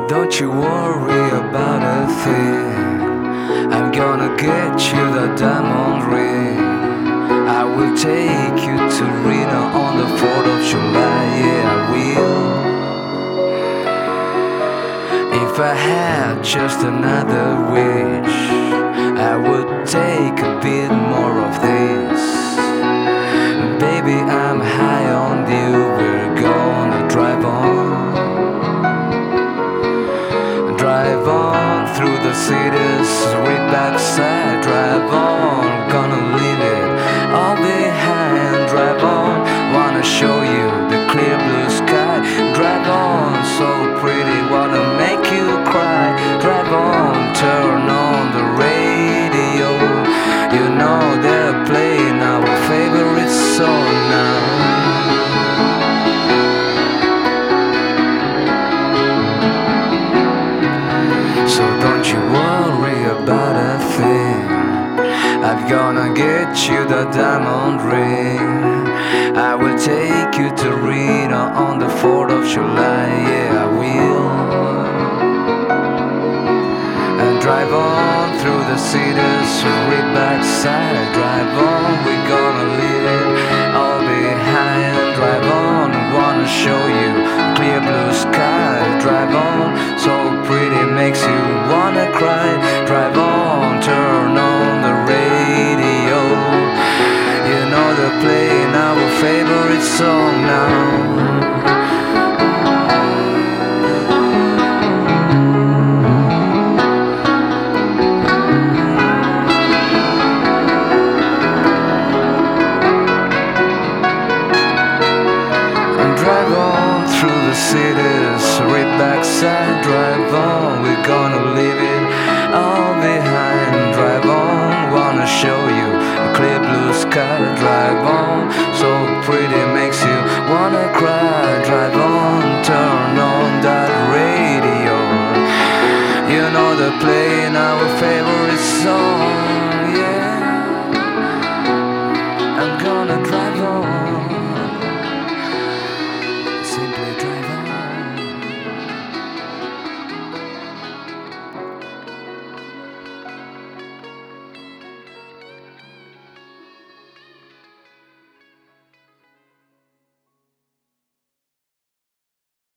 Don't you worry about a thing. I'm gonna get you the diamond ring. I will take you to Reno on the 4th of July. Yeah, I will. If I had just another wish, I would take a bit more of this. Baby, I'm high on you. We're gonna drive on through the cities, right backside. Drive on, gonna leave it all behind. Drive on, wanna show you the clear blue sky. Drive on, so pretty, wanna make you cry. Drive on, turn on the radio. You know they're playing our favorite song now. So don't you worry about a thing. I'm gonna get you the diamond ring. I will take you to Reno on the 4th of July. Yeah, I will. And drive on through the cities, right backside. Drive on, we're gonna leave it all behind. Drive on, wanna show you clear blue sky. Drive on, so pretty, makes you wanna cry. Drive on, turn on the radio. You know they're playing our favorite song now. Drive on through the cities, right backside. Drive on, we're gonna leave it all behind. Drive on, wanna show you a clear blue sky. Drive on, so pretty, makes you wanna cry.